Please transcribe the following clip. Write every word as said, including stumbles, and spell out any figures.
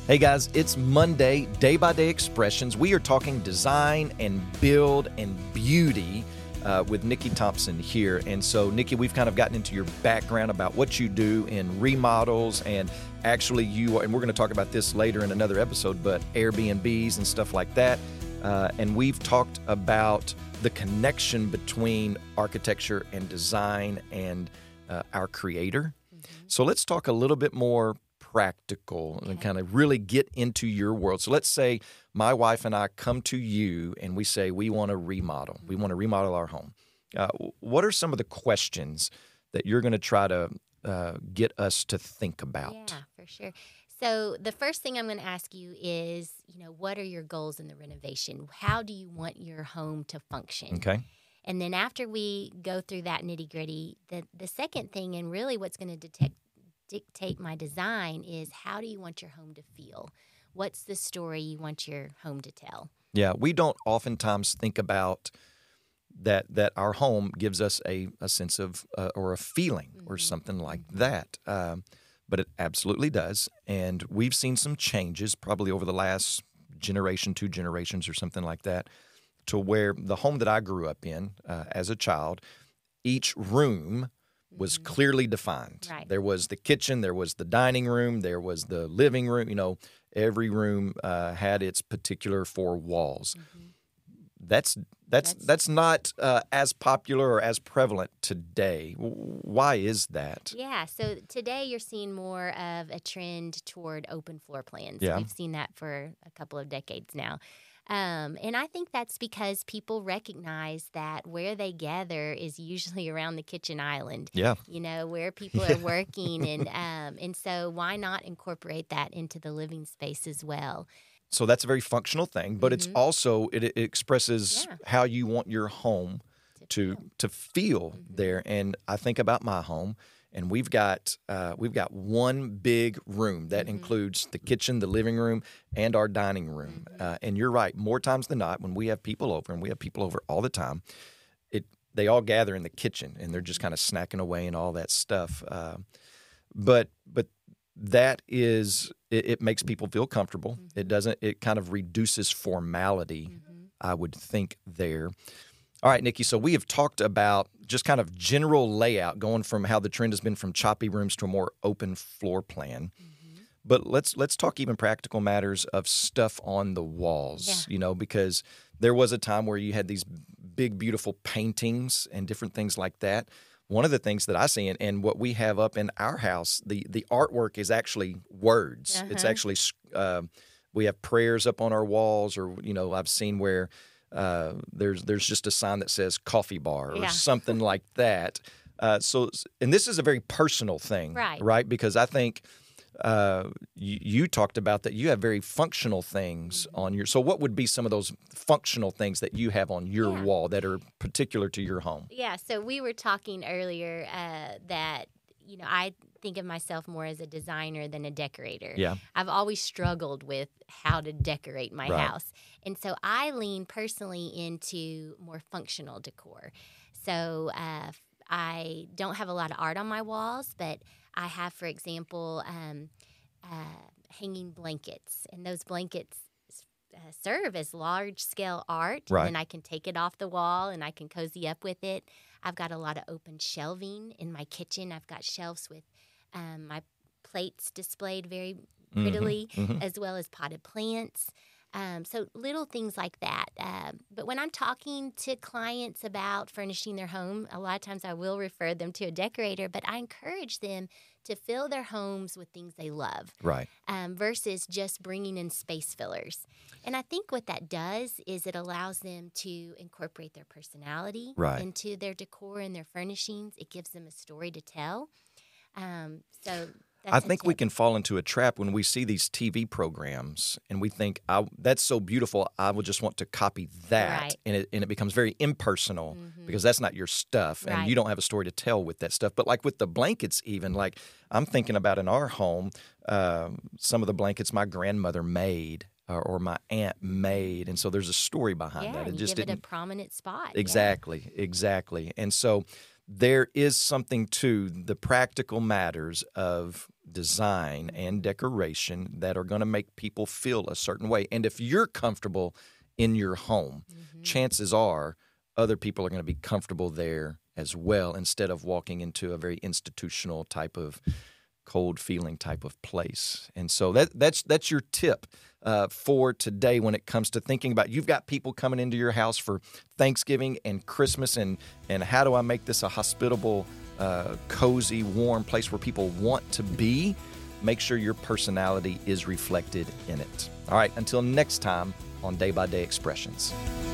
Hey guys, it's Monday, Day by Day Expressions. We are talking design and build and beauty uh, with Nikki Thompson here. And so, Nikki, we've kind of gotten into your background about what you do in remodels, and actually you, and we're going to talk about this later in another episode, but Airbnbs and stuff like that. Uh, and we've talked about the connection between architecture and design and uh, our creator. Mm-hmm. So let's talk a little bit more practical okay. and kind of really get into your world. So let's say my wife and I come to you and we say we want to remodel. Mm-hmm. We want to remodel our home. Uh, what are some of the questions that you're going to try to uh, get us to think about? Yeah, for sure. So the first thing I'm going to ask you is, you know, what are your goals in the renovation? How do you want your home to function? Okay. And then after we go through that nitty gritty, the, the second thing, and really what's going to detect dictate my design, is how do you want your home to feel? What's the story you want your home to tell? Yeah, we don't oftentimes think about that that our home gives us a, a sense of uh, or a feeling mm-hmm. or something like that. Um, but it absolutely does. And we've seen some changes probably over the last generation, two generations or something like that, to where the home that I grew up in uh, as a child, each room was clearly defined. Right. There was the kitchen, there was the dining room, there was the living room. You know, every room uh, had its particular four walls. Mm-hmm. That's that's that's, that's not uh, as popular or as prevalent today. Why is that? Yeah. So today you're seeing more of a trend toward open floor plans. Yeah. We've seen that for a couple of decades now. Um, and I think that's because people recognize that where they gather is usually around the kitchen island. Yeah. You know, where people are working. and um, and so why not incorporate that into the living space as well? So that's a very functional thing, but mm-hmm. it's also, it, it expresses yeah. how you want your home to, to feel, to feel mm-hmm. there. And I think about my home. And we've got uh, we've got one big room that mm-hmm. includes the kitchen, the living room, and our dining room. Mm-hmm. Uh, and you're right. More times than not, when we have people over, and we have people over all the time, it they all gather in the kitchen and they're just kind of snacking away and all that stuff. Uh, but but that is it, it makes people feel comfortable. Mm-hmm. It doesn't. It kind of reduces formality. Mm-hmm. I would think there. All right, Nikki, so we have talked about just kind of general layout, going from how the trend has been from choppy rooms to a more open floor plan. Mm-hmm. But let's let's talk even practical matters of stuff on the walls, yeah. you know, because there was a time where you had these big, beautiful paintings and different things like that. One of the things that I see, and, and what we have up in our house, the, the artwork is actually words. Uh-huh. It's actually, uh, we have prayers up on our walls, or, you know, I've seen where Uh, there's there's just a sign that says coffee bar or yeah. something like that. Uh, so, and this is a very personal thing, right? right? Because I think uh, you, you talked about that you have very functional things mm-hmm. on your. So, what would be some of those functional things that you have on your yeah. wall that are particular to your home? Yeah. So we were talking earlier uh, that. You know, I think of myself more as a designer than a decorator. Yeah. I've always struggled with how to decorate my right. house. And so I lean personally into more functional decor. So uh, I don't have a lot of art on my walls, but I have, for example, um, uh, hanging blankets. And those blankets uh, serve as large-scale art. Right. And then I can take it off the wall and I can cozy up with it. I've got a lot of open shelving in my kitchen. I've got shelves with um, my plates displayed very prettily, mm-hmm, mm-hmm. as well as potted plants. Um, so little things like that. Um, but when I'm talking to clients about furnishing their home, a lot of times I will refer them to a decorator, but I encourage them to fill their homes with things they love, right? Um, versus just bringing in space fillers. And I think what that does is it allows them to incorporate their personality right. into their decor and their furnishings. It gives them a story to tell. Um, so that's I think we can fall into a trap when we see these T V programs and we think, I, that's so beautiful, I would just want to copy that. Right. And, it, and it becomes very impersonal mm-hmm. because that's not your stuff and right. you don't have a story to tell with that stuff. But like with the blankets even, like I'm thinking about in our home, uh, some of the blankets my grandmother made or, or my aunt made. And so there's a story behind yeah, that. It you just give didn't, it a prominent spot. Exactly, yeah. exactly. And so there is something to the practical matters of design and decoration that are going to make people feel a certain way. And if you're comfortable in your home, mm-hmm. chances are other people are going to be comfortable there as well, instead of walking into a very institutional type of cold feeling type of place. And so that that's that's your tip uh, for today when it comes to thinking about, you've got people coming into your house for Thanksgiving and Christmas, and and how do I make this a hospitable, uh, cozy, warm place where people want to be? Make sure your personality is reflected in it. All right, until next time on Day by Day Expressions.